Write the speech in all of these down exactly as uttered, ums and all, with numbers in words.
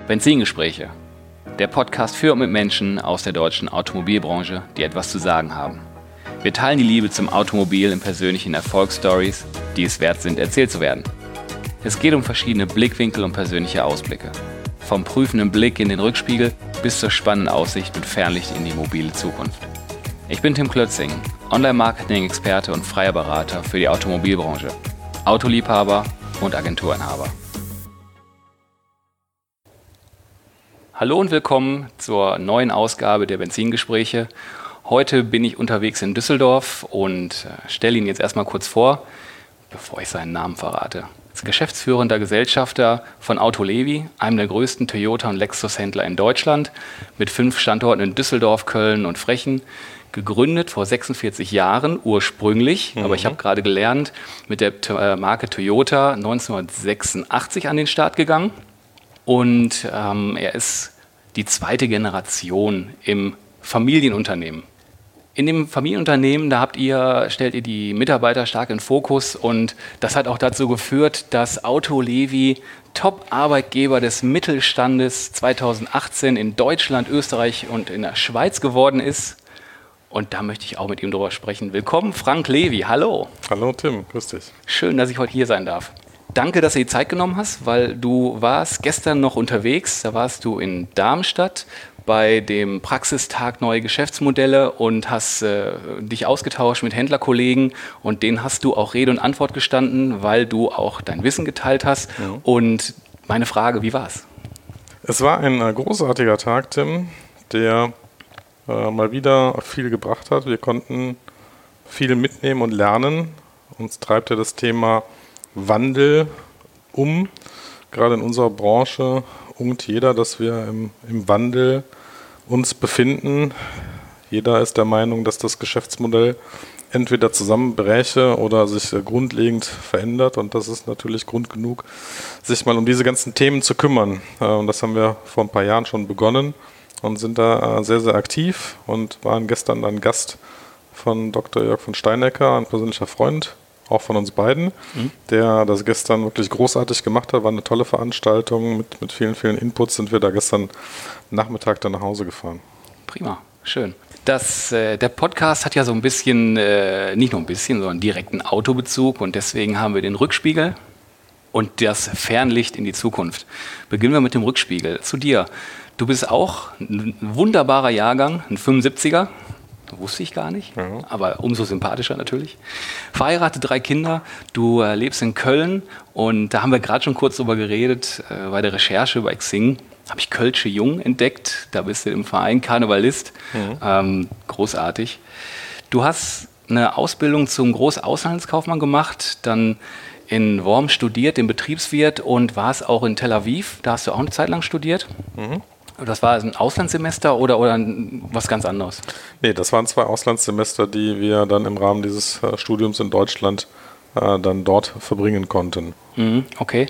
Benzingespräche, der Podcast für und mit Menschen aus der deutschen Automobilbranche, die etwas zu sagen haben. Wir teilen die Liebe zum Automobil in persönlichen Erfolgsstories, die es wert sind, erzählt zu werden. Es geht um verschiedene Blickwinkel und persönliche Ausblicke. Vom prüfenden Blick in den Rückspiegel bis zur spannenden Aussicht mit Fernlicht in die mobile Zukunft. Ich bin Tim Klötzing, Online-Marketing-Experte und freier Berater für die Automobilbranche, Autoliebhaber und Agenturinhaber. Hallo und willkommen zur neuen Ausgabe der Benzingespräche. Heute bin ich unterwegs in Düsseldorf und stelle Ihnen jetzt erstmal kurz vor, bevor ich seinen Namen verrate. Als geschäftsführender Gesellschafter von Autolevi, einem der größten Toyota- und Lexus-Händler in Deutschland, mit fünf Standorten in Düsseldorf, Köln und Frechen, gegründet vor sechsundvierzig Jahren ursprünglich, mhm. aber ich habe gerade gelernt, mit der Marke Toyota neunzehnhundertsechsundachtzig an den Start gegangen. Und ähm, er ist die zweite Generation im Familienunternehmen. In dem Familienunternehmen, da habt ihr, stellt ihr die Mitarbeiter stark in den Fokus und das hat auch dazu geführt, dass Autolevi Top-Arbeitgeber des Mittelstandes zweitausendachtzehn in Deutschland, Österreich und in der Schweiz geworden ist. Und da möchte ich auch mit ihm drüber sprechen. Willkommen, Frank Levi. Hallo. Hallo Tim, grüß dich. Schön, dass ich heute hier sein darf. Danke, dass du die Zeit genommen hast, weil du warst gestern noch unterwegs. Da warst du in Darmstadt bei dem Praxistag Neue Geschäftsmodelle und hast äh, dich ausgetauscht mit Händlerkollegen und denen hast du auch Rede und Antwort gestanden, weil du auch dein Wissen geteilt hast. Ja. Und meine Frage, wie war's? Es war ein äh, großartiger Tag, Tim, der äh, mal wieder viel gebracht hat. Wir konnten viel mitnehmen und lernen. Uns treibt ja das Thema Wandel um. Gerade in unserer Branche ungt jeder, dass wir im, im Wandel uns befinden. Jeder ist der Meinung, dass das Geschäftsmodell entweder zusammenbräche oder sich äh, grundlegend verändert. Und das ist natürlich Grund genug, sich mal um diese ganzen Themen zu kümmern. Äh, und das haben wir vor ein paar Jahren schon begonnen und sind da äh, sehr, sehr aktiv und waren gestern dann Gast von Doktor Jörg von Steinecker, ein persönlicher Freund, auch von uns beiden, mhm. der das gestern wirklich großartig gemacht hat. War eine tolle Veranstaltung. Mit, mit vielen, vielen Inputs sind wir da gestern Nachmittag dann nach Hause gefahren. Prima, schön. Das, äh, der Podcast hat ja so ein bisschen, äh, nicht nur ein bisschen, sondern direkten Autobezug und deswegen haben wir den Rückspiegel und das Fernlicht in die Zukunft. Beginnen wir mit dem Rückspiegel. Zu dir. Du bist auch ein wunderbarer Jahrgang, ein fünfundsiebziger. Wusste ich gar nicht, ja. Aber umso sympathischer natürlich. Verheiratet, drei Kinder, du äh, lebst in Köln und da haben wir gerade schon kurz drüber geredet, äh, bei der Recherche bei Xing habe ich Kölsche Jung entdeckt, da bist du im Verein Karnevalist, mhm. ähm, großartig. Du hast eine Ausbildung zum Großaußenhandelskaufmann gemacht, dann in Worms studiert, den Betriebswirt und warst auch in Tel Aviv, da hast du auch eine Zeit lang studiert. Mhm. Das war ein Auslandssemester oder, oder was ganz anderes? Nee, das waren zwei Auslandssemester, die wir dann im Rahmen dieses äh, Studiums in Deutschland äh, dann dort verbringen konnten. Mhm, okay.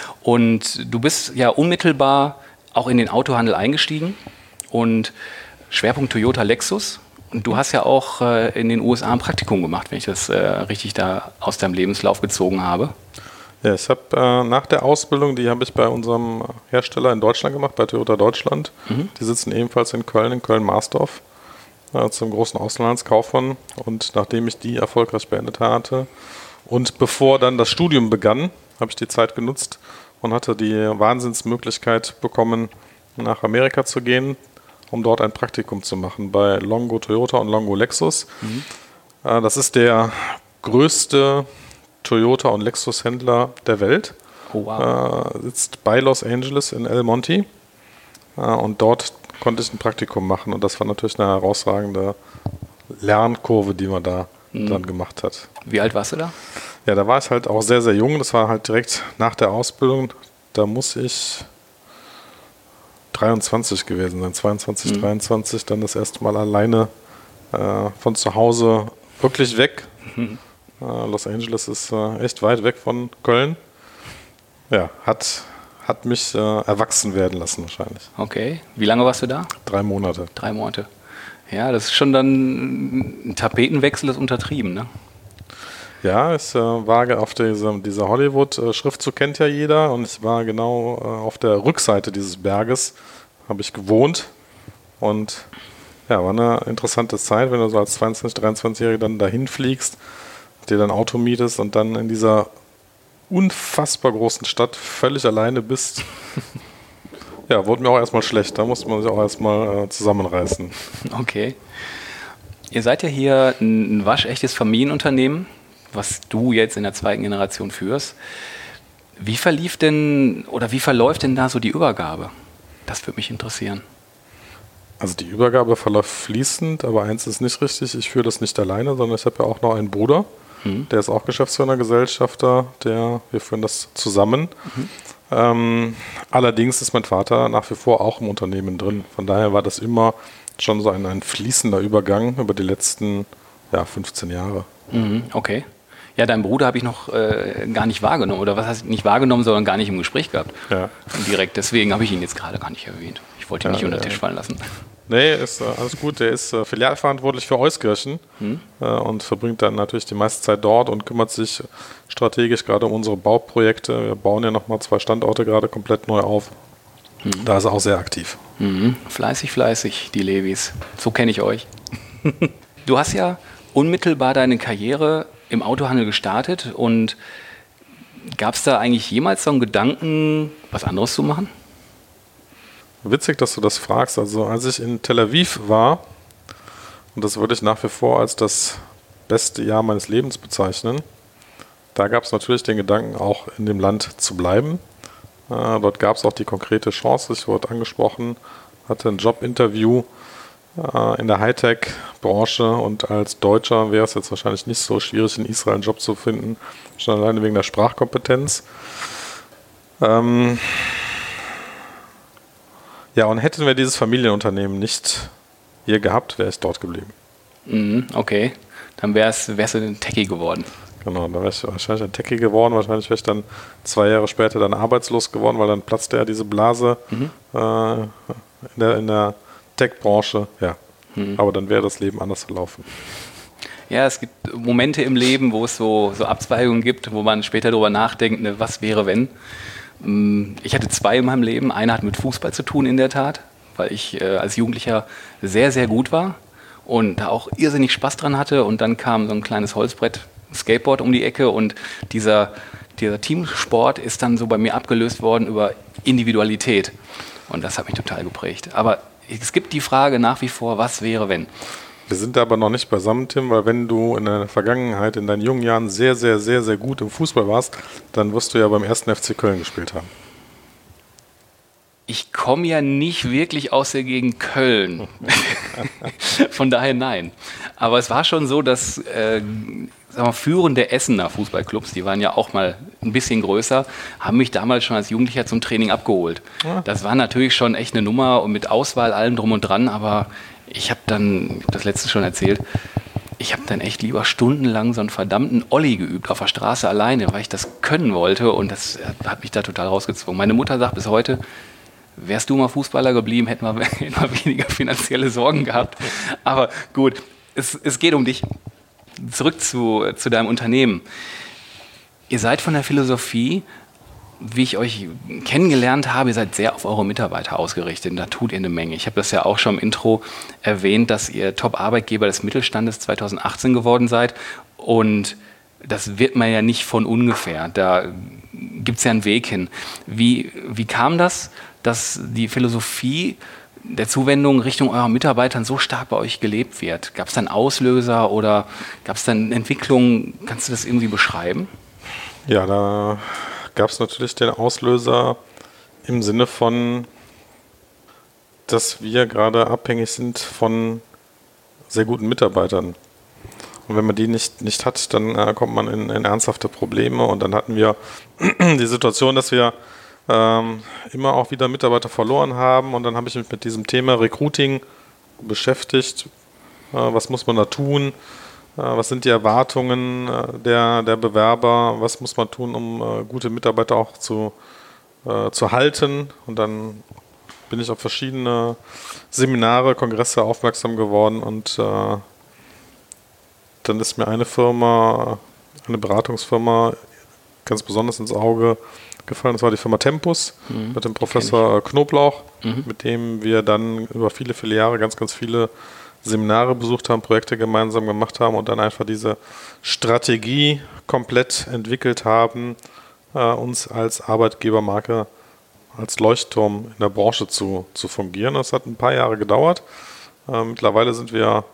Und du bist ja unmittelbar auch in den Autohandel eingestiegen und Schwerpunkt Toyota Lexus. Und du hast ja auch äh, in den U S A ein Praktikum gemacht, wenn ich das äh, richtig da aus deinem Lebenslauf gezogen habe. Ja, ich habe äh, nach der Ausbildung, die habe ich bei unserem Hersteller in Deutschland gemacht, bei Toyota Deutschland. Mhm. Die sitzen ebenfalls in Köln, in Köln-Marsdorf, äh, zum großen Auslandskaufmann. Und nachdem ich die erfolgreich beendet hatte und bevor dann das Studium begann, habe ich die Zeit genutzt und hatte die Wahnsinnsmöglichkeit bekommen, nach Amerika zu gehen, um dort ein Praktikum zu machen bei Longo Toyota und Longo Lexus. Mhm. Äh, das ist der größte Toyota- und Lexus-Händler der Welt. Oh, wow. äh, sitzt bei Los Angeles in El Monte äh, und dort konnte ich ein Praktikum machen und das war natürlich eine herausragende Lernkurve, die man da mhm. dann gemacht hat. Wie alt warst du da? Ja, da war ich halt auch sehr, sehr jung. Das war halt direkt nach der Ausbildung. Da muss ich dreiundzwanzig gewesen sein, zweiundzwanzig, mhm. dreiundzwanzig, dann das erste Mal alleine äh, von zu Hause wirklich weg. Mhm. Los Angeles ist äh, echt weit weg von Köln. Ja, hat, hat mich äh, erwachsen werden lassen wahrscheinlich. Okay. Wie lange warst du da? Drei Monate. Drei Monate. Ja, das ist schon dann ein Tapetenwechsel, ist untertrieben, ne? Ja, ich äh, war auf dieser, dieser Hollywood-Schriftzug, kennt ja jeder, und ich war genau äh, auf der Rückseite dieses Berges, habe ich gewohnt, und ja, war eine interessante Zeit, wenn du so als zweiundzwanzig-, dreiundzwanzigjähriger dann dahin fliegst, dir dein Auto mietest und dann in dieser unfassbar großen Stadt völlig alleine bist. Ja, wurde mir auch erstmal schlecht, da musste man sich auch erstmal äh, zusammenreißen. Okay. Ihr seid ja hier ein waschechtes Familienunternehmen, was du jetzt in der zweiten Generation führst. Wie verlief denn oder wie verläuft denn da so die Übergabe? Das würde mich interessieren. Also die Übergabe verläuft fließend, aber eins ist nicht richtig, ich führe das nicht alleine, sondern ich habe ja auch noch einen Bruder, mhm. der ist auch Geschäftsführer, Gesellschafter, der, wir führen das zusammen. Mhm. Ähm, allerdings ist mein Vater nach wie vor auch im Unternehmen drin, von daher war das immer schon so ein, ein fließender Übergang über die letzten ja, fünfzehn Jahre. Mhm, okay. Ja, deinen Bruder habe ich noch äh, gar nicht wahrgenommen, oder was heißt nicht wahrgenommen, sondern gar nicht im Gespräch gehabt. Ja. Direkt, deswegen habe ich ihn jetzt gerade gar nicht erwähnt. Ich wollte ihn ja, nicht unter den Tisch fallen lassen. Nee, ist äh, alles gut. Der ist äh, filialverantwortlich für Euskirchen hm. äh, und verbringt dann natürlich die meiste Zeit dort und kümmert sich strategisch gerade um unsere Bauprojekte. Wir bauen ja nochmal zwei Standorte gerade komplett neu auf. Hm. Da ist er auch sehr aktiv. Mhm. Fleißig, fleißig, die Levis. So kenne ich euch. Du hast ja unmittelbar deine Karriere im Autohandel gestartet, und gab es da eigentlich jemals so einen Gedanken, was anderes zu machen? Witzig, dass du das fragst. Also als ich in Tel Aviv war, und das würde ich nach wie vor als das beste Jahr meines Lebens bezeichnen, da gab es natürlich den Gedanken, auch in dem Land zu bleiben. Äh, dort gab es auch die konkrete Chance, ich wurde angesprochen, hatte ein Jobinterview äh, in der Hightech-Branche, und als Deutscher wäre es jetzt wahrscheinlich nicht so schwierig, in Israel einen Job zu finden, schon alleine wegen der Sprachkompetenz. Ähm, Ja, und hätten wir dieses Familienunternehmen nicht hier gehabt, wäre ich dort geblieben. Mhm, okay, dann wär's, wärst du ein Techie geworden. Genau, da wäre ich wahrscheinlich ein Techie geworden. Wahrscheinlich wäre ich dann zwei Jahre später dann arbeitslos geworden, weil dann platzte ja diese Blase mhm. äh, in der, in der Tech-Branche. Ja, mhm. aber dann wäre das Leben anders verlaufen. Ja, es gibt Momente im Leben, wo es so, so Abzweigungen gibt, wo man später darüber nachdenkt, ne, was wäre, wenn. Ich hatte zwei in meinem Leben. Einer hat mit Fußball zu tun, in der Tat, weil ich äh, als Jugendlicher sehr, sehr gut war und da auch irrsinnig Spaß dran hatte. Und dann kam so ein kleines Holzbrett, Skateboard um die Ecke, und dieser, dieser Teamsport ist dann so bei mir abgelöst worden über Individualität. Und das hat mich total geprägt. Aber es gibt die Frage nach wie vor, was wäre, wenn? Wir sind aber noch nicht beisammen, Tim, weil wenn du in der Vergangenheit, in deinen jungen Jahren sehr, sehr, sehr, sehr gut im Fußball warst, dann wirst du ja beim ersten F C Köln gespielt haben. Ich komme ja nicht wirklich aus der Gegend Köln. Von daher nein. Aber es war schon so, dass äh, sagen wir, führende Essener Fußballclubs, die waren ja auch mal ein bisschen größer, haben mich damals schon als Jugendlicher zum Training abgeholt. Ja. Das war natürlich schon echt eine Nummer und mit Auswahl, allem drum und dran, aber ich habe dann, ich habe das letzte schon erzählt, ich habe dann echt lieber stundenlang so einen verdammten Olli geübt auf der Straße alleine, weil ich das können wollte, und das hat mich da total rausgezogen. Meine Mutter sagt bis heute, wärst du mal Fußballer geblieben, hätten wir immer weniger finanzielle Sorgen gehabt. Aber gut, es, es geht um dich. Zurück zu, zu deinem Unternehmen. Ihr seid von der Philosophie, wie ich euch kennengelernt habe, ihr seid sehr auf eure Mitarbeiter ausgerichtet. Da tut ihr eine Menge. Ich habe das ja auch schon im Intro erwähnt, dass ihr Top-Arbeitgeber des Mittelstandes zweitausendachtzehn geworden seid. Und das wird man ja nicht von ungefähr. Da gibt es ja einen Weg hin. Wie, wie kam das, dass die Philosophie der Zuwendung Richtung eurer Mitarbeitern so stark bei euch gelebt wird? Gab es dann Auslöser oder gab es dann Entwicklungen? Kannst du das irgendwie beschreiben? Ja, da gab es natürlich den Auslöser im Sinne von, dass wir gerade abhängig sind von sehr guten Mitarbeitern. Und wenn man die nicht, nicht hat, dann äh, kommt man in, in ernsthafte Probleme. Und dann hatten wir die Situation, dass wir ähm, immer auch wieder Mitarbeiter verloren haben. Und dann habe ich mich mit diesem Thema Recruiting beschäftigt. Äh, was muss man da tun? Äh, was sind die Erwartungen äh, der, der Bewerber? Was muss man tun, um äh, gute Mitarbeiter auch zu, äh, zu halten? Und dann bin ich auf verschiedene Seminare, Kongresse aufmerksam geworden, und äh, dann ist mir eine Firma eine Beratungsfirma ganz besonders ins Auge gefallen. Das war die Firma Tempus mhm. mit dem Professor Knoblauch, mhm. mit dem wir dann über viele, viele Jahre ganz, ganz viele Seminare besucht haben, Projekte gemeinsam gemacht haben und dann einfach diese Strategie komplett entwickelt haben, äh, uns als Arbeitgebermarke, als Leuchtturm in der Branche zu, zu fungieren. Das hat ein paar Jahre gedauert. Äh, mittlerweile sind wir,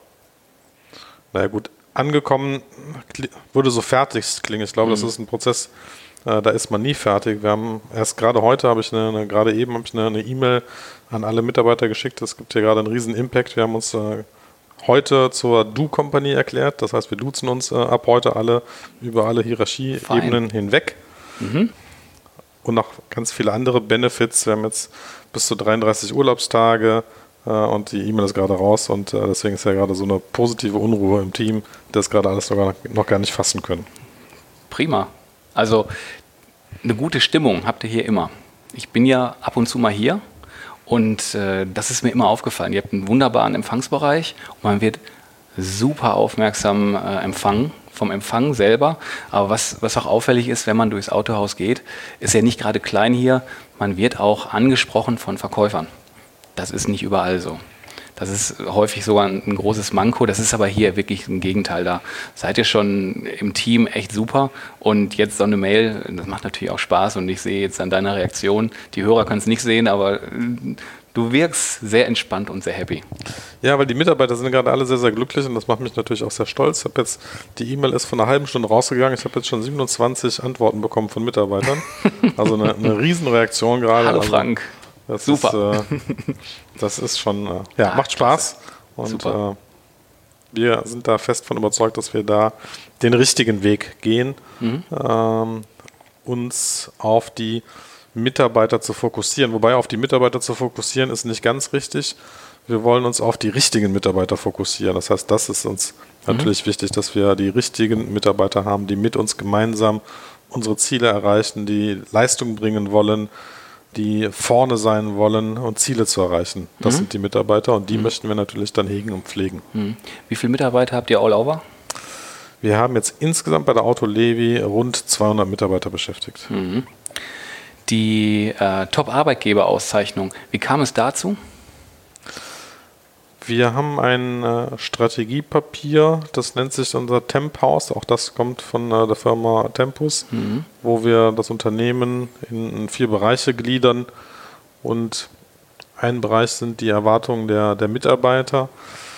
naja gut, angekommen, würde so fertig klingen. Ich glaube, mhm. das ist ein Prozess, äh, da ist man nie fertig. Wir haben erst gerade heute, habe ich eine, eine gerade eben habe ich eine, eine E-Mail an alle Mitarbeiter geschickt. Es gibt hier gerade einen riesen Impact. Wir haben uns äh, heute zur Du-Company erklärt. Das heißt, wir duzen uns äh, ab heute alle über alle Hierarchieebenen hinweg. Mhm. Und noch ganz viele andere Benefits. Wir haben jetzt bis zu dreiunddreißig Urlaubstage äh, und die E-Mail ist gerade raus und äh, deswegen ist ja gerade so eine positive Unruhe im Team, das gerade alles noch, noch gar nicht fassen können. Prima. Also eine gute Stimmung habt ihr hier immer. Ich bin ja ab und zu mal hier. Und äh, das ist mir immer aufgefallen. Ihr habt einen wunderbaren Empfangsbereich und man wird super aufmerksam äh, empfangen, vom Empfang selber. Aber was, was auch auffällig ist, wenn man durchs Autohaus geht, ist ja nicht gerade klein hier, man wird auch angesprochen von Verkäufern. Das ist nicht überall so. Das ist häufig sogar ein, ein großes Manko. Das ist aber hier wirklich ein Gegenteil. Da seid ihr schon im Team echt super. Und jetzt so eine Mail, das macht natürlich auch Spaß. Und ich sehe jetzt an deiner Reaktion, die Hörer können es nicht sehen, aber du wirkst sehr entspannt und sehr happy. Ja, weil die Mitarbeiter sind gerade alle sehr, sehr glücklich und das macht mich natürlich auch sehr stolz. Ich habe jetzt, die E-Mail ist von einer halben Stunde rausgegangen. Ich habe jetzt schon siebenundzwanzig Antworten bekommen von Mitarbeitern. Also eine, eine Riesenreaktion gerade. Hallo Frank. Also, Das Super. Ist, äh, das ist schon, äh, ja, Ach, macht Spaß. Und äh, wir sind da fest von überzeugt, dass wir da den richtigen Weg gehen, mhm. ähm, uns auf die Mitarbeiter zu fokussieren. Wobei auf die Mitarbeiter zu fokussieren ist nicht ganz richtig. Wir wollen uns auf die richtigen Mitarbeiter fokussieren. Das heißt, das ist uns mhm. natürlich wichtig, dass wir die richtigen Mitarbeiter haben, die mit uns gemeinsam unsere Ziele erreichen, die Leistung bringen wollen, die vorne sein wollen und Ziele zu erreichen. Das mhm. sind die Mitarbeiter und die mhm. möchten wir natürlich dann hegen und pflegen. Mhm. Wie viele Mitarbeiter habt ihr all over? Wir haben jetzt insgesamt bei der Auto Levi rund zweihundert Mitarbeiter beschäftigt. Mhm. Die äh, Top-Arbeitgeber-Auszeichnung, wie kam es dazu? Wir haben ein äh, Strategiepapier, das nennt sich unser Temp-Haus, auch das kommt von äh, der Firma Tempus, mhm. wo wir das Unternehmen in, in vier Bereiche gliedern und ein Bereich sind die Erwartungen der, der Mitarbeiter.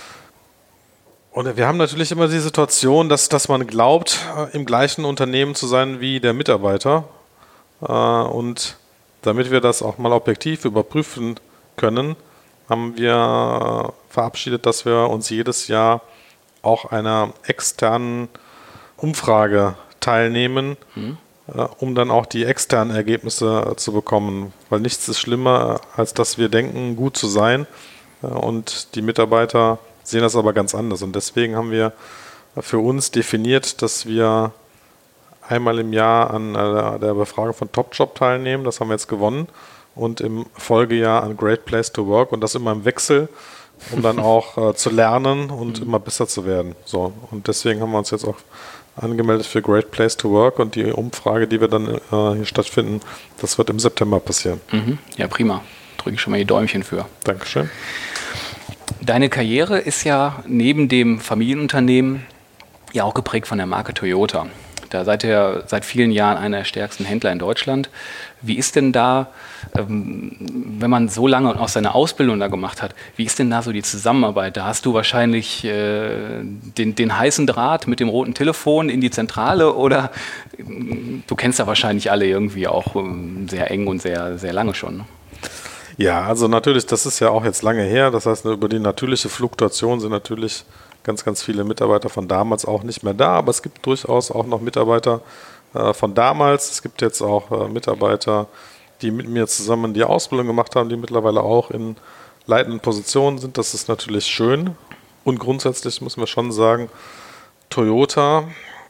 Und wir haben natürlich immer die Situation, dass, dass man glaubt, äh, im gleichen Unternehmen zu sein wie der Mitarbeiter äh, und damit wir das auch mal objektiv überprüfen können, haben wir verabschiedet, dass wir uns jedes Jahr auch einer externen Umfrage teilnehmen, mhm. äh, um dann auch die externen Ergebnisse äh, zu bekommen. Weil nichts ist schlimmer, als dass wir denken, gut zu sein äh, und die Mitarbeiter sehen das aber ganz anders. Und deswegen haben wir für uns definiert, dass wir einmal im Jahr an äh, der Befragung von Topjob teilnehmen. Das haben wir jetzt gewonnen. Und im Folgejahr an Great Place to Work und das immer im Wechsel, um dann auch äh, zu lernen und mhm. immer besser zu werden. So, und deswegen haben wir uns jetzt auch angemeldet für Great Place to Work und die Umfrage, die wir dann äh, hier stattfinden, das wird im September passieren. Mhm. Ja, prima. Drücke ich schon mal die Däumchen für. Dankeschön. Deine Karriere ist ja neben dem Familienunternehmen ja auch geprägt von der Marke Toyota. Da seid ihr seit vielen Jahren einer der stärksten Händler in Deutschland. Wie ist denn da, ähm, wenn man so lange auch seine Ausbildung da gemacht hat, wie ist denn da so die Zusammenarbeit? Da hast du wahrscheinlich äh, den, den heißen Draht mit dem roten Telefon in die Zentrale oder äh, du kennst ja wahrscheinlich alle irgendwie auch ähm, sehr eng und sehr, sehr lange schon. Ne? Ja, also natürlich, das ist ja auch jetzt lange her. Das heißt, über die natürliche Fluktuation sind natürlich ganz, ganz viele Mitarbeiter von damals auch nicht mehr da, aber es gibt durchaus auch noch Mitarbeiter äh, von damals. Es gibt jetzt auch äh, Mitarbeiter, die mit mir zusammen die Ausbildung gemacht haben, die mittlerweile auch in leitenden Positionen sind. Das ist natürlich schön und grundsätzlich müssen wir schon sagen, Toyota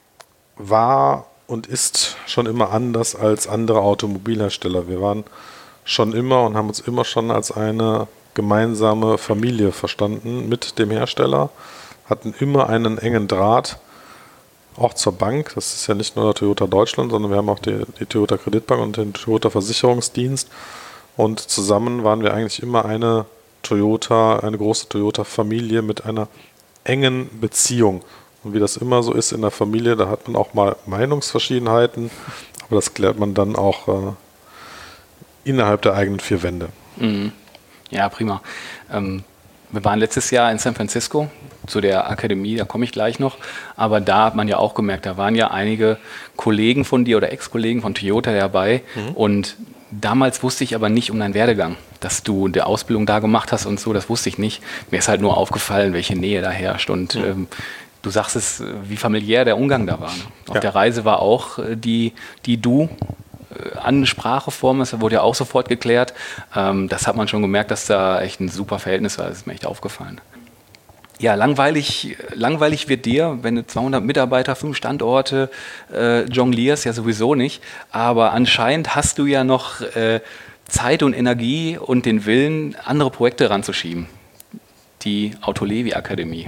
war und ist schon immer anders als andere Automobilhersteller. Wir waren schon immer und haben uns immer schon als eine gemeinsame Familie verstanden mit dem Hersteller, hatten immer einen engen Draht auch zur Bank. Das ist ja nicht nur Toyota Deutschland, sondern wir haben auch die, die Toyota Kreditbank und den Toyota Versicherungsdienst. Und zusammen waren wir eigentlich immer eine Toyota, eine große Toyota-Familie mit einer engen Beziehung. Und wie das immer so ist in der Familie, da hat man auch mal Meinungsverschiedenheiten, aber das klärt man dann auch äh, innerhalb der eigenen vier Wände. Mhm. Ja, prima. Ähm, wir waren letztes Jahr in San Francisco zu der Akademie, da komme ich gleich noch, aber da hat man ja auch gemerkt, da waren ja einige Kollegen von dir oder Ex-Kollegen von Toyota dabei mhm. und damals wusste ich aber nicht um deinen Werdegang, dass du die Ausbildung da gemacht hast und so, das wusste ich nicht. Mir ist halt nur aufgefallen, welche Nähe da herrscht und mhm. ähm, du sagst es, wie familiär der Umgang da war. Ne? Auf ja. der Reise war auch die, die du äh, Anspracheform, das wurde ja auch sofort geklärt. Ähm, das hat man schon gemerkt, dass da echt ein super Verhältnis war, das ist mir echt aufgefallen. Ja, langweilig, langweilig wird dir, wenn du zweihundert Mitarbeiter, fünf Standorte äh, jonglierst, ja sowieso nicht. Aber anscheinend hast du ja noch äh, Zeit und Energie und den Willen, andere Projekte ranzuschieben. Die Autolevi-Akademie.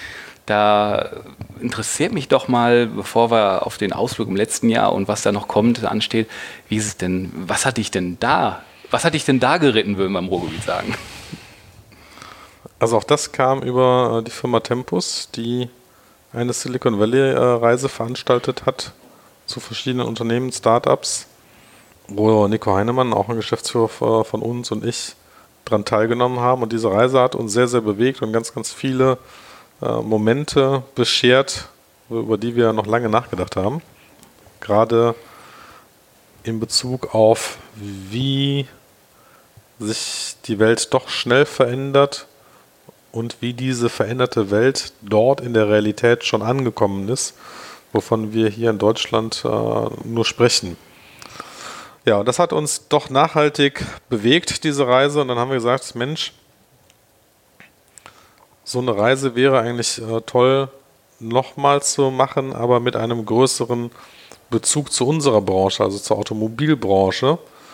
Da interessiert mich doch mal, bevor wir auf den Ausflug im letzten Jahr und was da noch kommt, ansteht, wie ist es denn, was hat dich denn da, was hat dich denn da geritten, würden wir im Ruhrgebiet sagen? Also auch das kam über die Firma Tempus, die eine Silicon Valley-Reise veranstaltet hat zu verschiedenen Unternehmen, Startups, wo Nico Heinemann, auch ein Geschäftsführer von uns und ich, daran teilgenommen haben. Und diese Reise hat uns sehr, sehr bewegt und ganz, ganz viele äh, Momente beschert, über die wir noch lange nachgedacht haben. Gerade in Bezug auf, wie sich die Welt doch schnell verändert und wie diese veränderte Welt dort in der Realität schon angekommen ist, wovon wir hier in Deutschland äh, nur sprechen. Ja, und das hat uns doch nachhaltig bewegt, diese Reise. Und dann haben wir gesagt, Mensch, so eine Reise wäre eigentlich äh, toll nochmal zu machen, aber mit einem größeren Bezug zu unserer Branche, also zur Automobilbranche.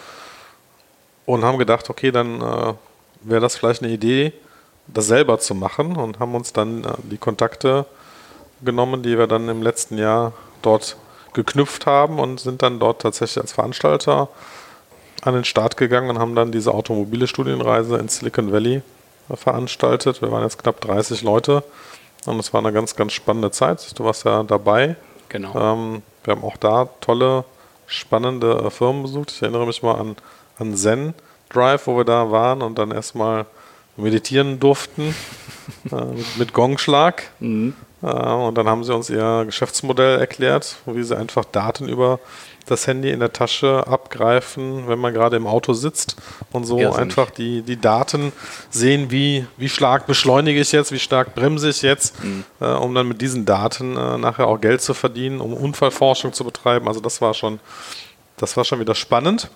Und haben gedacht, okay, dann äh, wäre das vielleicht eine Idee, das selber zu machen, und haben uns dann äh, die Kontakte genommen, die wir dann im letzten Jahr dort geknüpft haben, und sind dann dort tatsächlich als Veranstalter an den Start gegangen und haben dann diese automobile Studienreise in Silicon Valley äh, veranstaltet. Wir waren jetzt knapp dreißig Leute und es war eine ganz, ganz spannende Zeit. Du warst ja dabei. Genau. Ähm, wir haben auch da tolle, spannende äh, Firmen besucht. Ich erinnere mich mal an, an Zen Drive, wo wir da waren und dann erstmal meditieren durften äh, mit, mit Gongschlag. Mhm. Äh, und dann haben sie uns ihr Geschäftsmodell erklärt, wie sie einfach Daten über das Handy in der Tasche abgreifen, wenn man gerade im Auto sitzt und so ja, einfach die, die Daten sehen, wie, wie stark beschleunige ich jetzt, wie stark bremse ich jetzt, mhm. äh, um dann mit diesen Daten äh, nachher auch Geld zu verdienen, um Unfallforschung zu betreiben. Also das war schon, das war schon wieder spannend.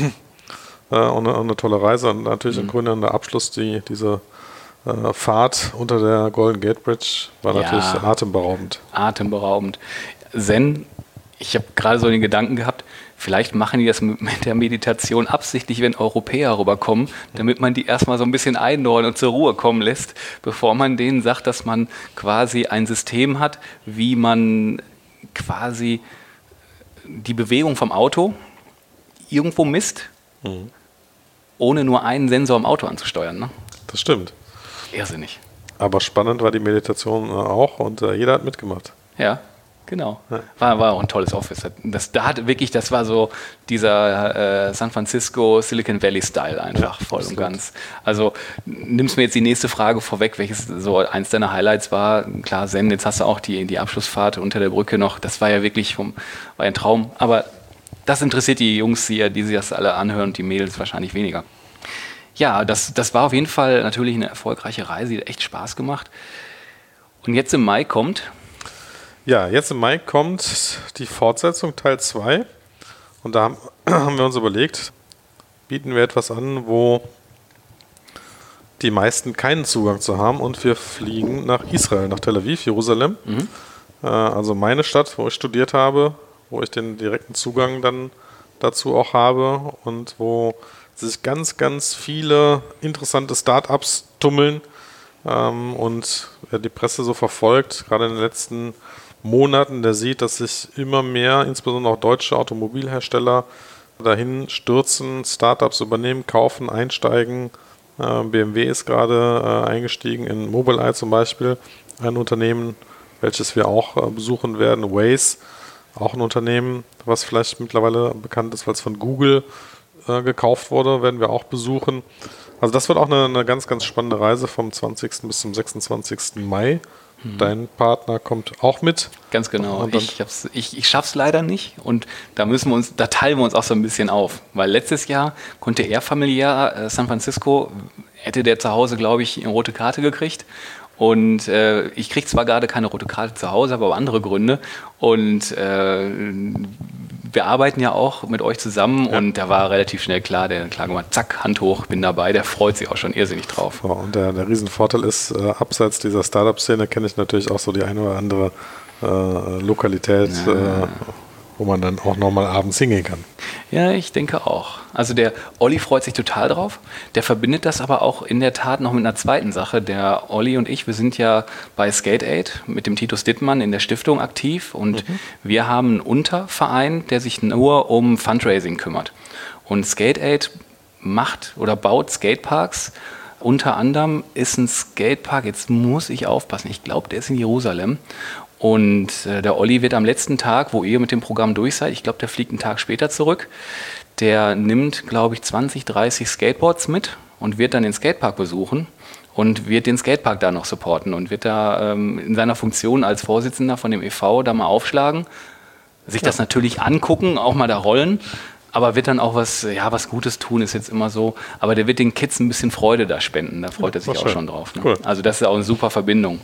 Und eine, eine tolle Reise, und natürlich mhm. im Grunde der Abschluss, die, diese äh, Fahrt unter der Golden Gate Bridge war ja, natürlich atemberaubend. Atemberaubend. Zen, ich habe gerade so den Gedanken gehabt, vielleicht machen die das mit der Meditation absichtlich, wenn Europäer rüberkommen, damit man die erstmal so ein bisschen einordnen und zur Ruhe kommen lässt, bevor man denen sagt, dass man quasi ein System hat, wie man quasi die Bewegung vom Auto irgendwo misst, mhm. ohne nur einen Sensor im Auto anzusteuern. Ne? Das stimmt. Irrsinnig. Aber spannend war die Meditation äh, auch, und äh, jeder hat mitgemacht. Ja, genau. Ja. War, war auch ein tolles Office. Das, da hat wirklich, das war so dieser äh, San Francisco Silicon Valley Style einfach, ja, voll absolut. Und ganz. Also nimmst mir jetzt die nächste Frage vorweg, welches so eins deiner Highlights war. Klar, Zen, jetzt hast du auch die, die Abschlussfahrt unter der Brücke noch. Das war ja wirklich vom, war ein Traum. Aber das interessiert die Jungs hier, die sich das alle anhören, und die Mädels wahrscheinlich weniger. Ja, das, das war auf jeden Fall natürlich eine erfolgreiche Reise, die hat echt Spaß gemacht. Und jetzt im Mai kommt... Ja, jetzt im Mai kommt die Fortsetzung, Teil zwei. Und da haben, haben wir uns überlegt, bieten wir etwas an, wo die meisten keinen Zugang zu haben. Und wir fliegen nach Israel, nach Tel Aviv, Jerusalem. Mhm. Äh, also meine Stadt, wo ich studiert habe, wo ich den direkten Zugang dann dazu auch habe und wo sich ganz, ganz viele interessante Start-ups tummeln ähm, und wer die Presse so verfolgt, gerade in den letzten Monaten, der sieht, dass sich immer mehr, insbesondere auch deutsche Automobilhersteller, dahin stürzen, Startups übernehmen, kaufen, einsteigen. Äh, B M W ist gerade äh, eingestiegen in Mobileye zum Beispiel, ein Unternehmen, welches wir auch äh, besuchen werden. Waze, auch ein Unternehmen, was vielleicht mittlerweile bekannt ist, weil es von Google äh, gekauft wurde, werden wir auch besuchen. Also das wird auch eine, eine ganz, ganz spannende Reise vom zwanzigsten bis zum sechsundzwanzigsten Mai. Hm. Dein Partner kommt auch mit. Ganz genau. Ich, ich, ich schaffe es leider nicht und da müssen wir uns, da teilen wir uns auch so ein bisschen auf. Weil letztes Jahr konnte er familiär äh, San Francisco, hätte der zu Hause, glaube ich, eine rote Karte gekriegt. Und äh, ich kriege zwar gerade keine rote Karte zu Hause, aber andere Gründe. Und äh, wir arbeiten ja auch mit euch zusammen ja. Und da war relativ schnell klar, der hat klar gemacht, zack, Hand hoch, bin dabei, der freut sich auch schon irrsinnig drauf. Ja, und der, der Riesenvorteil ist, äh, abseits dieser Startup-Szene kenne ich natürlich auch so die eine oder andere äh, Lokalität, ja. äh, wo man dann auch nochmal abends hingehen kann. Ja, ich denke auch. Also der Olli freut sich total drauf. Der verbindet das aber auch in der Tat noch mit einer zweiten Sache. Der Olli und ich, wir sind ja bei SkateAid mit dem Titus Dittmann in der Stiftung aktiv und mhm. wir haben einen Unterverein, der sich nur um Fundraising kümmert. Und SkateAid macht oder baut Skateparks. Unter anderem ist ein Skatepark, jetzt muss ich aufpassen, ich glaube, der ist in Jerusalem. Und äh, der Olli wird am letzten Tag, wo ihr mit dem Programm durch seid, ich glaube, der fliegt einen Tag später zurück, der nimmt, glaube ich, zwanzig, dreißig Skateboards mit und wird dann den Skatepark besuchen und wird den Skatepark da noch supporten und wird da ähm, in seiner Funktion als Vorsitzender von dem e V da mal aufschlagen, sich ja. das natürlich angucken, auch mal da rollen, aber wird dann auch was, ja, was Gutes tun, ist jetzt immer so, aber der wird den Kids ein bisschen Freude da spenden, da freut ja, er sich auch schön. schon drauf. Ne? Cool. Also das ist auch eine super Verbindung.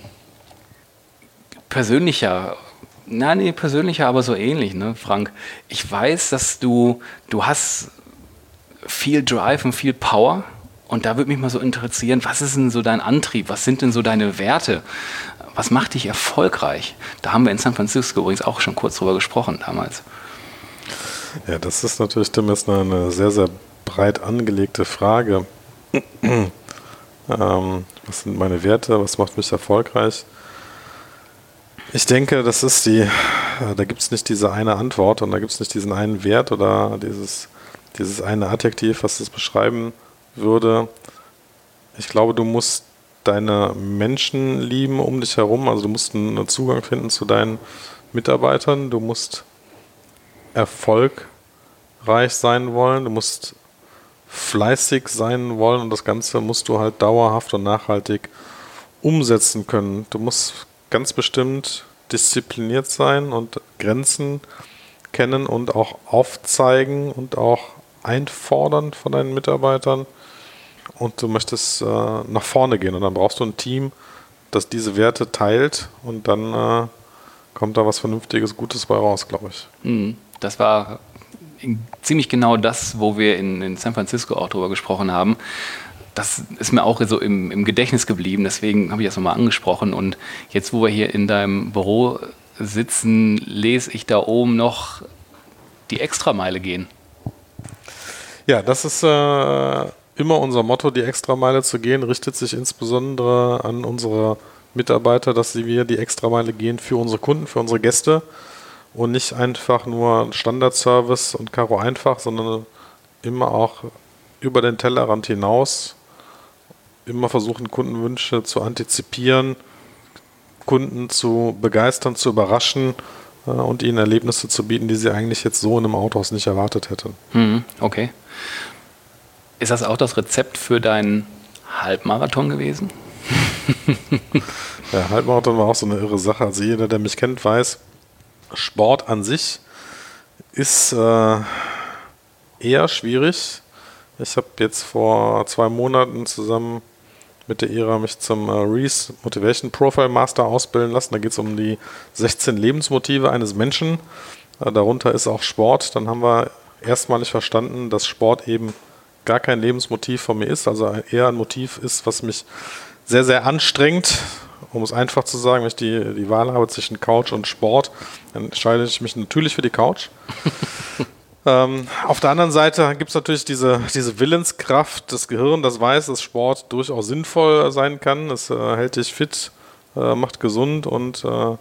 Persönlicher, na nee, persönlicher, aber so ähnlich, ne, Frank? Ich weiß, dass du, du hast viel Drive und viel Power und da würde mich mal so interessieren, was ist denn so dein Antrieb? Was sind denn so deine Werte? Was macht dich erfolgreich? Da haben wir in San Francisco übrigens auch schon kurz drüber gesprochen damals. Ja, das ist natürlich, Tim, jetzt eine sehr, sehr breit angelegte Frage. ähm, was sind meine Werte? Was macht mich erfolgreich? Ich denke, das ist die, da gibt es nicht diese eine Antwort und da gibt es nicht diesen einen Wert oder dieses, dieses eine Adjektiv, was das beschreiben würde. Ich glaube, du musst deine Menschen lieben um dich herum, also du musst einen Zugang finden zu deinen Mitarbeitern, du musst erfolgreich sein wollen, du musst fleißig sein wollen und das Ganze musst du halt dauerhaft und nachhaltig umsetzen können. Du musst ganz bestimmt diszipliniert sein und Grenzen kennen und auch aufzeigen und auch einfordern von deinen Mitarbeitern. Und du möchtest äh, nach vorne gehen und dann brauchst du ein Team, das diese Werte teilt und dann äh, kommt da was Vernünftiges, Gutes bei raus, glaube ich. Das war ziemlich genau das, wo wir in, in San Francisco auch drüber gesprochen haben. Das ist mir auch so im, im Gedächtnis geblieben, deswegen habe ich das nochmal angesprochen. Und jetzt, wo wir hier in deinem Büro sitzen, lese ich da oben noch die Extrameile gehen. Ja, das ist äh, immer unser Motto, die Extrameile zu gehen, richtet sich insbesondere an unsere Mitarbeiter, dass wir die Extrameile gehen für unsere Kunden, für unsere Gäste und nicht einfach nur Standardservice und Karo einfach, sondern immer auch über den Tellerrand hinaus immer versuchen, Kundenwünsche zu antizipieren, Kunden zu begeistern, zu überraschen äh, und ihnen Erlebnisse zu bieten, die sie eigentlich jetzt so in einem Autohaus nicht erwartet hätten. Mhm, okay. Ist das auch das Rezept für deinen Halbmarathon gewesen? Der Halbmarathon war auch so eine irre Sache. Also jeder, der mich kennt, weiß, Sport an sich ist äh, eher schwierig. Ich habe jetzt vor zwei Monaten zusammen mit der Ira mich zum äh, Reese Motivation Profile Master ausbilden lassen. Da geht es um die sechzehn Lebensmotive eines Menschen. Äh, darunter ist auch Sport. Dann haben wir erstmalig verstanden, dass Sport eben gar kein Lebensmotiv von mir ist, also eher ein Motiv ist, was mich sehr, sehr anstrengt. Um es einfach zu sagen, wenn ich die, die Wahl habe zwischen Couch und Sport, dann entscheide ich mich natürlich für die Couch. Ähm, auf der anderen Seite gibt es natürlich diese, diese Willenskraft des Gehirns, das weiß, dass Sport durchaus sinnvoll sein kann. Es äh, hält dich fit, äh, macht gesund und äh,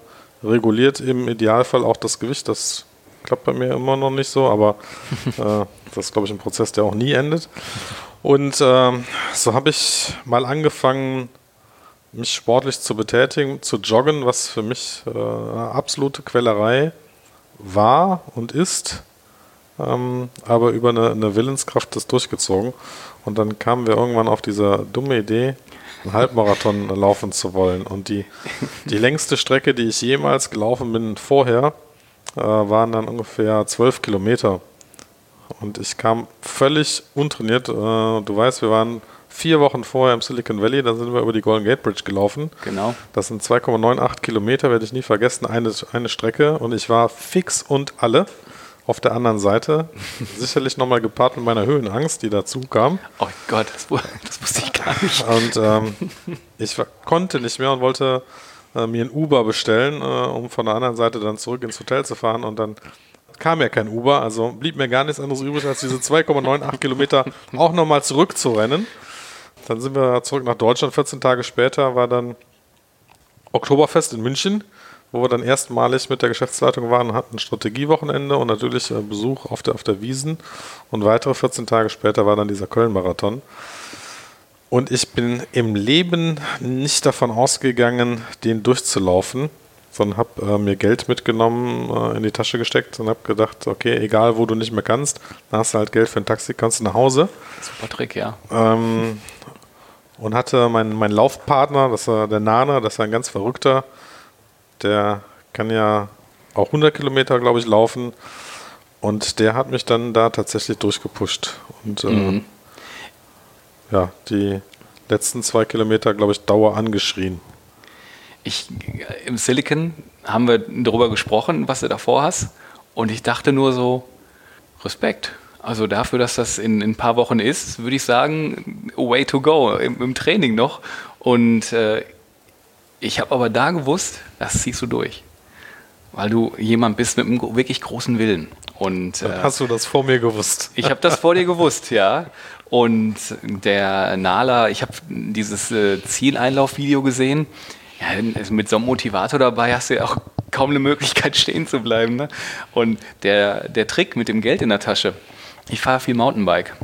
reguliert im Idealfall auch das Gewicht. Das klappt bei mir immer noch nicht so, aber äh, das ist, glaube ich, ein Prozess, der auch nie endet. Und ähm, so habe ich mal angefangen, mich sportlich zu betätigen, zu joggen, was für mich äh, eine absolute Quälerei war und ist, ähm, aber über eine, eine Willenskraft das durchgezogen. Und dann kamen wir irgendwann auf diese dumme Idee, einen Halbmarathon laufen zu wollen. Und die, die längste Strecke, die ich jemals gelaufen bin vorher, äh, waren dann ungefähr zwölf Kilometer. Und ich kam völlig untrainiert. Äh, du weißt, wir waren vier Wochen vorher im Silicon Valley, da sind wir über die Golden Gate Bridge gelaufen. Genau. Das sind zwei Komma neunundachtzig Kilometer, werde ich nie vergessen, eine, eine Strecke. Und ich war fix und alle auf der anderen Seite. Sicherlich nochmal gepaart mit meiner Höhenangst, die dazu kam. Oh Gott, das, das wusste ich gar nicht. Und ähm, ich war, konnte nicht mehr und wollte äh, mir ein Uber bestellen, äh, um von der anderen Seite dann zurück ins Hotel zu fahren. Und dann kam ja kein Uber, also blieb mir gar nichts anderes übrig, als diese zwei Komma neunundachtzig Kilometer auch nochmal zurückzurennen. Dann sind wir zurück nach Deutschland. vierzehn Tage später war dann Oktoberfest in München, wo wir dann erstmalig mit der Geschäftsleitung waren, hatten ein Strategiewochenende und natürlich äh, Besuch auf der, auf der Wiesn. Und weitere vierzehn Tage später war dann dieser Köln-Marathon. Und ich bin im Leben nicht davon ausgegangen, den durchzulaufen, sondern habe äh, mir Geld mitgenommen, äh, in die Tasche gesteckt und habe gedacht, okay, egal wo du nicht mehr kannst, dann hast du halt Geld für ein Taxi, kannst du nach Hause. Super Trick, ja. Ähm, und hatte meinen mein Laufpartner, das war der Nana, das ist ein ganz Verrückter, der kann ja auch hundert Kilometer, glaube ich, laufen. Und der hat mich dann da tatsächlich durchgepusht. Und äh, mhm. ja, die letzten zwei Kilometer, glaube ich, Dauer angeschrien. Ich, im Silicon haben wir darüber gesprochen, was du davor hast. Und ich dachte nur so, Respekt. Also dafür, dass das in, in ein paar Wochen ist, würde ich sagen, way to go, im, im Training noch. Und äh, ich habe aber da gewusst, das ziehst du durch. Weil du jemand bist mit einem wirklich großen Willen. Und, Dann äh, hast du das vor mir gewusst. Ich habe das vor dir gewusst, ja. Und der Nala, ich habe dieses äh, Zieleinlaufvideo gesehen. Ja, mit so einem Motivator dabei hast du ja auch kaum eine Möglichkeit, stehen zu bleiben. Ne? Und der, der Trick mit dem Geld in der Tasche, ich fahre viel Mountainbike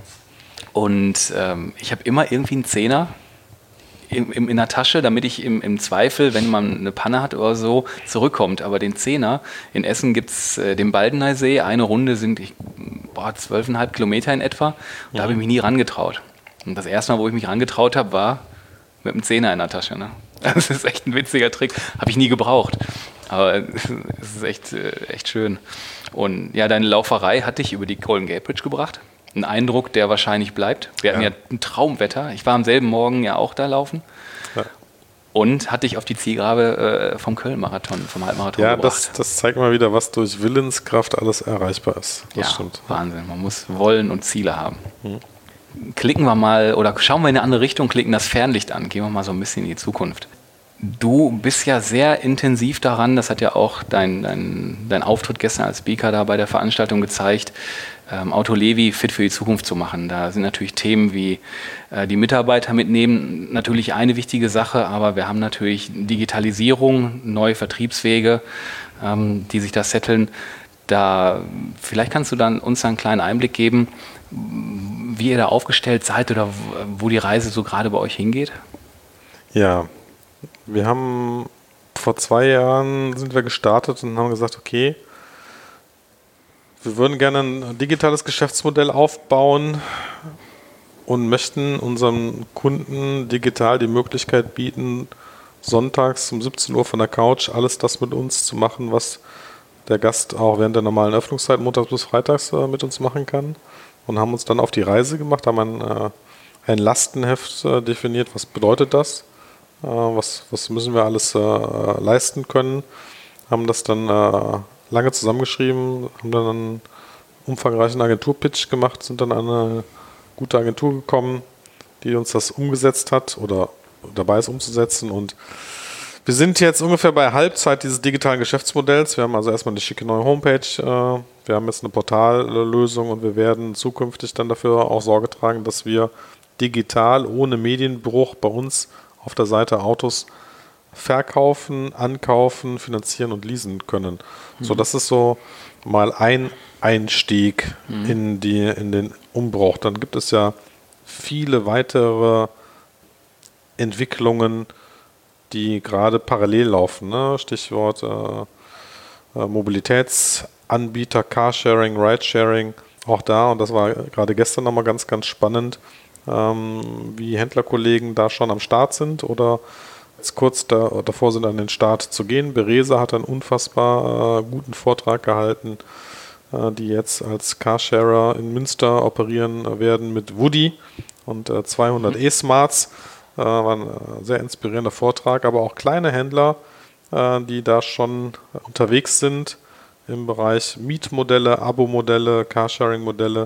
und ähm, ich habe immer irgendwie einen Zehner in, in, in der Tasche, damit ich im, im Zweifel, wenn man eine Panne hat oder so, zurückkommt. Aber den Zehner, in Essen gibt es äh, den Baldeneysee, eine Runde sind ich, boah, zwölfeinhalb Kilometer in etwa. Und da habe ich mich nie rangetraut. Und das erste Mal, wo ich mich rangetraut habe, war mit einem Zehner in der Tasche. Ne? Das ist echt ein witziger Trick, habe ich nie gebraucht. Aber es ist echt, echt schön. Und ja, deine Lauferei hat dich über die Golden Gate Bridge gebracht. Ein Eindruck, der wahrscheinlich bleibt. Wir hatten ja, ja ein Traumwetter. Ich war am selben Morgen ja auch da laufen. Ja. Und hat dich auf die Zielgerabe äh, vom Köln-Marathon, vom Halbmarathon ja, gebracht. Ja, das, das zeigt mal wieder, was durch Willenskraft alles erreichbar ist. Das ja, stimmt. Wahnsinn. Man muss wollen und Ziele haben. Hm. Klicken wir mal, oder schauen wir in eine andere Richtung, klicken das Fernlicht an. Gehen wir mal so ein bisschen in die Zukunft. Du bist ja sehr intensiv daran, das hat ja auch dein, dein, dein Auftritt gestern als Speaker da bei der Veranstaltung gezeigt, ähm, Autolevi fit für die Zukunft zu machen. Da sind natürlich Themen wie äh, die Mitarbeiter mitnehmen natürlich eine wichtige Sache, aber wir haben natürlich Digitalisierung, neue Vertriebswege, ähm, die sich da setteln. Da, vielleicht kannst du dann uns einen kleinen Einblick geben, wie ihr da aufgestellt seid oder wo die Reise so gerade bei euch hingeht? Ja, wir haben vor zwei Jahren sind wir gestartet und haben gesagt, okay, wir würden gerne ein digitales Geschäftsmodell aufbauen und möchten unseren Kunden digital die Möglichkeit bieten, sonntags um siebzehn Uhr von der Couch alles das mit uns zu machen, was der Gast auch während der normalen Öffnungszeit montags bis freitags äh, mit uns machen kann. Und haben uns dann auf die Reise gemacht, haben ein, äh, ein Lastenheft äh, definiert. Was bedeutet das? Äh, was, was müssen wir alles äh, leisten können? Haben das dann äh, lange zusammengeschrieben, haben dann einen umfangreichen Agenturpitch gemacht, sind dann an eine gute Agentur gekommen, die uns das umgesetzt hat oder dabei ist umzusetzen. Und wir sind jetzt ungefähr bei Halbzeit dieses digitalen Geschäftsmodells. Wir haben also erstmal eine schicke neue Homepage, äh, wir haben jetzt eine Portallösung und wir werden zukünftig dann dafür auch Sorge tragen, dass wir digital ohne Medienbruch bei uns auf der Seite Autos verkaufen, ankaufen, finanzieren und leasen können. Mhm. So, das ist so mal ein Einstieg mhm. in, die, in den Umbruch. Dann gibt es ja viele weitere Entwicklungen, die gerade parallel laufen. Ne? Stichwort äh, äh, Mobilitätsanbieter, Carsharing, Ridesharing, auch da. Und das war gerade gestern nochmal ganz, ganz spannend, ähm, wie Händlerkollegen da schon am Start sind oder jetzt kurz da, davor sind, an den Start zu gehen. Beresa hat einen unfassbar äh, guten Vortrag gehalten, äh, die jetzt als Carsharer in Münster operieren äh, werden mit Woody und äh, zweihundert mhm. E-Smarts. Äh, war ein äh, sehr inspirierender Vortrag, aber auch kleine Händler, äh, die da schon unterwegs sind im Bereich Mietmodelle, Abo-Modelle, Carsharing-Modelle.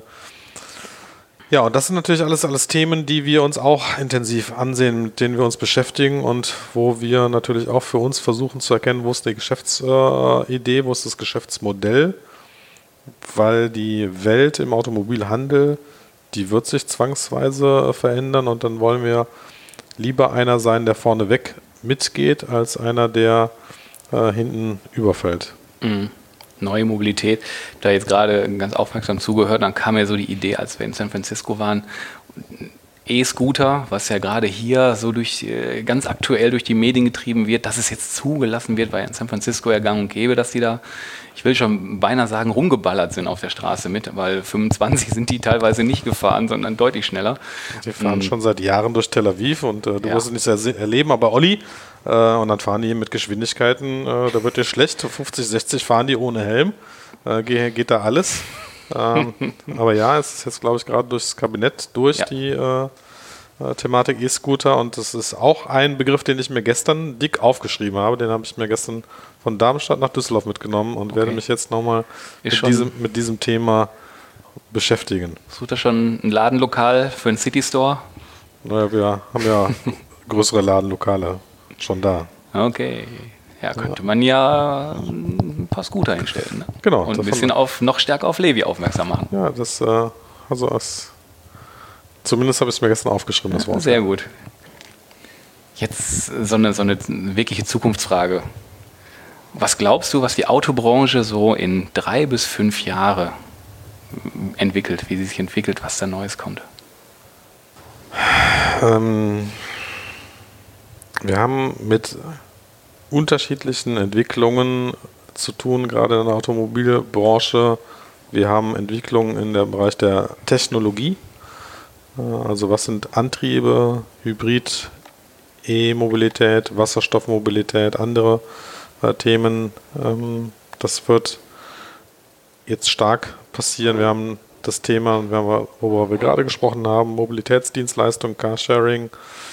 Ja, und das sind natürlich alles, alles Themen, die wir uns auch intensiv ansehen, mit denen wir uns beschäftigen und wo wir natürlich auch für uns versuchen zu erkennen, wo ist die Geschäftsidee, äh, wo ist das Geschäftsmodell, weil die Welt im Automobilhandel, die wird sich zwangsweise verändern und dann wollen wir lieber einer sein, der vorneweg mitgeht, als einer, der äh, hinten überfällt. Mhm. Neue Mobilität, da jetzt gerade ganz aufmerksam zugehört, dann kam mir so die Idee, als wir in San Francisco waren, E-Scooter, was ja gerade hier so durch ganz aktuell durch die Medien getrieben wird, dass es jetzt zugelassen wird, weil in San Francisco ja gang und gäbe, dass die da, ich will schon beinahe sagen, rumgeballert sind auf der Straße mit, weil fünfundzwanzig sind die teilweise nicht gefahren, sondern deutlich schneller. Die fahren mhm. schon seit Jahren durch Tel Aviv und äh, du ja. wirst es nicht erse- erleben, aber Olli, äh, und dann fahren die mit Geschwindigkeiten, äh, da wird dir schlecht, fünfzig, sechzig fahren die ohne Helm, äh, geht, geht da alles. ähm, aber ja, es ist jetzt, glaube ich, gerade durchs Kabinett durch ja. die äh, äh, Thematik E-Scooter und das ist auch ein Begriff, den ich mir gestern dick aufgeschrieben habe. Den habe ich mir gestern von Darmstadt nach Düsseldorf mitgenommen und okay. werde mich jetzt nochmal mit diesem, mit diesem Thema beschäftigen. Sucht ihr schon ein Ladenlokal für einen City Store? Naja, wir haben ja größere Ladenlokale schon da. Okay. Ja, könnte man ja ein paar Scooter hinstellen. Ne? Genau. Und ein bisschen auf, noch stärker auf Levi aufmerksam machen. Ja, das, äh, also als, zumindest habe ich es mir gestern aufgeschrieben, das ja, Wort. Sehr gut. Jetzt so eine, so eine wirkliche Zukunftsfrage. Was glaubst du, was die Autobranche so in drei bis fünf Jahre entwickelt, wie sie sich entwickelt, was da Neues kommt? Ähm, wir haben mit unterschiedlichen Entwicklungen zu tun, gerade in der Automobilbranche. Wir haben Entwicklungen in dem Bereich der Technologie. Also was sind Antriebe, Hybrid, E-Mobilität, Wasserstoffmobilität, andere äh, Themen. Ähm, das wird jetzt stark passieren. Wir haben das Thema, worüber wir gerade gesprochen haben, Mobilitätsdienstleistung, Carsharing.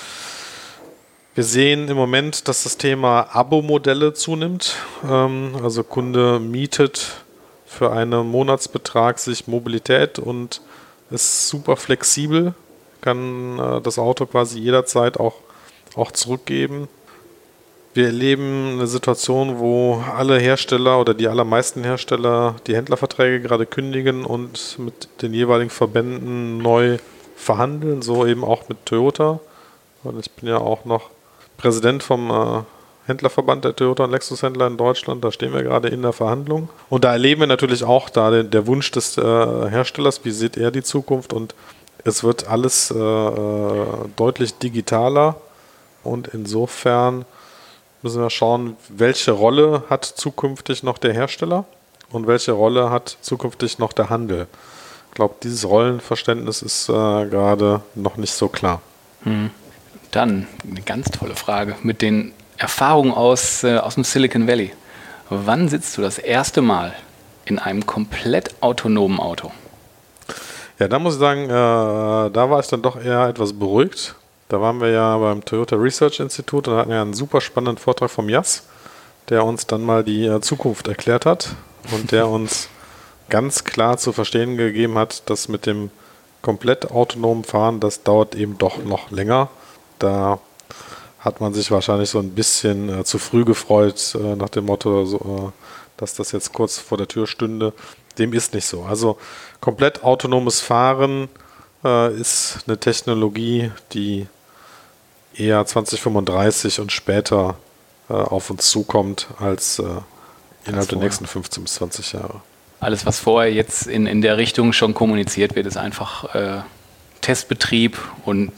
Wir sehen im Moment, dass das Thema Abo-Modelle zunimmt. Ähm, also Kunde mietet für einen Monatsbetrag sich Mobilität und ist super flexibel, kann äh, das Auto quasi jederzeit auch, auch zurückgeben. Wir erleben eine Situation, wo alle Hersteller oder die allermeisten Hersteller die Händlerverträge gerade kündigen und mit den jeweiligen Verbänden neu verhandeln, so eben auch mit Toyota. Und ich bin ja auch noch Präsident vom äh, Händlerverband der Toyota und Lexus-Händler in Deutschland. Da stehen wir gerade in der Verhandlung. Und da erleben wir natürlich auch da den, der Wunsch des äh, Herstellers, wie sieht er die Zukunft. Und es wird alles äh, deutlich digitaler. Und insofern müssen wir schauen, welche Rolle hat zukünftig noch der Hersteller und welche Rolle hat zukünftig noch der Handel. Ich glaube, dieses Rollenverständnis ist äh, gerade noch nicht so klar. Hm. Dann eine ganz tolle Frage mit den Erfahrungen aus, äh, aus dem Silicon Valley. Wann sitzt du das erste Mal in einem komplett autonomen Auto? Ja, da muss ich sagen, äh, da war ich dann doch eher etwas beruhigt. Da waren wir ja beim Toyota Research Institute und hatten ja einen super spannenden Vortrag vom Jas, der uns dann mal die äh, Zukunft erklärt hat und der uns ganz klar zu verstehen gegeben hat, dass mit dem komplett autonomen Fahren, das dauert eben doch noch länger. Da hat man sich wahrscheinlich so ein bisschen äh, zu früh gefreut, äh, nach dem Motto, so, äh, dass das jetzt kurz vor der Tür stünde. Dem ist nicht so. Also komplett autonomes Fahren äh, ist eine Technologie, die eher zwanzig fünfunddreißig und später äh, auf uns zukommt als äh, innerhalb der vorher. nächsten fünfzehn bis zwanzig Jahre. Alles, was vorher jetzt in, in der Richtung schon kommuniziert wird, ist einfach äh, Testbetrieb und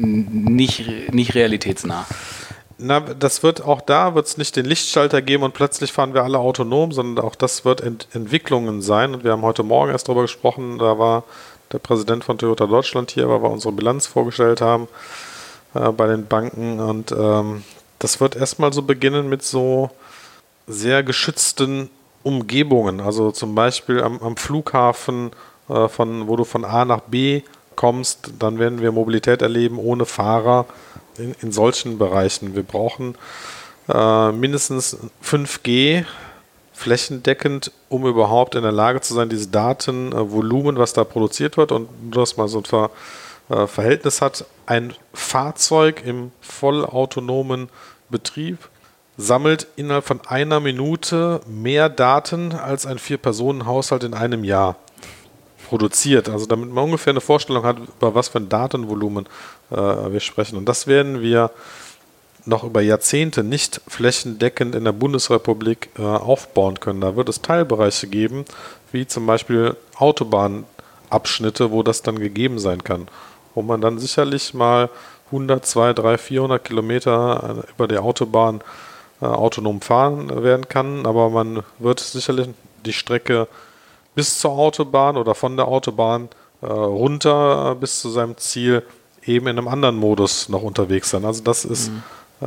nicht, nicht realitätsnah. Na, das wird auch da, wird es nicht den Lichtschalter geben und plötzlich fahren wir alle autonom, sondern auch das wird Ent- Entwicklungen sein. Und wir haben heute Morgen erst darüber gesprochen, da war der Präsident von Toyota Deutschland hier, weil wir unsere Bilanz vorgestellt haben äh, bei den Banken. Und ähm, das wird erstmal so beginnen mit so sehr geschützten Umgebungen. Also zum Beispiel am, am Flughafen, äh, von, wo du von A nach B kommst, dann werden wir Mobilität erleben ohne Fahrer in, in solchen Bereichen. Wir brauchen äh, mindestens fünf G flächendeckend, um überhaupt in der Lage zu sein, dieses Datenvolumen, was da produziert wird, und das mal so ein Ver, äh, Verhältnis hat, ein Fahrzeug im vollautonomen Betrieb sammelt innerhalb von einer Minute mehr Daten als ein Vier-Personen-Haushalt in einem Jahr produziert. Also damit man ungefähr eine Vorstellung hat, über was für ein Datenvolumen äh, wir sprechen. Und das werden wir noch über Jahrzehnte nicht flächendeckend in der Bundesrepublik äh, aufbauen können. Da wird es Teilbereiche geben, wie zum Beispiel Autobahnabschnitte, wo das dann gegeben sein kann. Wo man dann sicherlich mal hundert, zweihundert, dreihundert, vierhundert Kilometer über die Autobahn äh, autonom fahren werden kann. Aber man wird sicherlich die Strecke bis zur Autobahn oder von der Autobahn äh, runter äh, bis zu seinem Ziel eben in einem anderen Modus noch unterwegs sein. Also das ist mhm.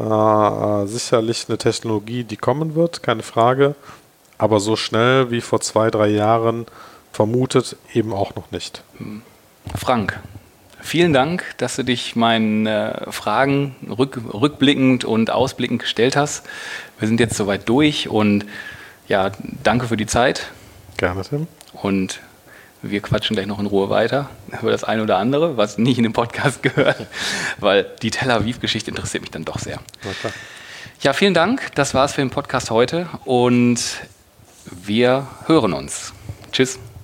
äh, sicherlich eine Technologie, die kommen wird, keine Frage, aber so schnell wie vor zwei, drei Jahren vermutet eben auch noch nicht. Frank, vielen Dank, dass du dich meinen äh, Fragen rück, rückblickend und ausblickend gestellt hast. Wir sind jetzt soweit durch und ja, danke für die Zeit. Gerne, Tim. Und wir quatschen gleich noch in Ruhe weiter über das eine oder andere, was nicht in den Podcast gehört, weil die Tel Aviv-Geschichte interessiert mich dann doch sehr. Okay. Ja, vielen Dank. Das war's für den Podcast heute und wir hören uns. Tschüss.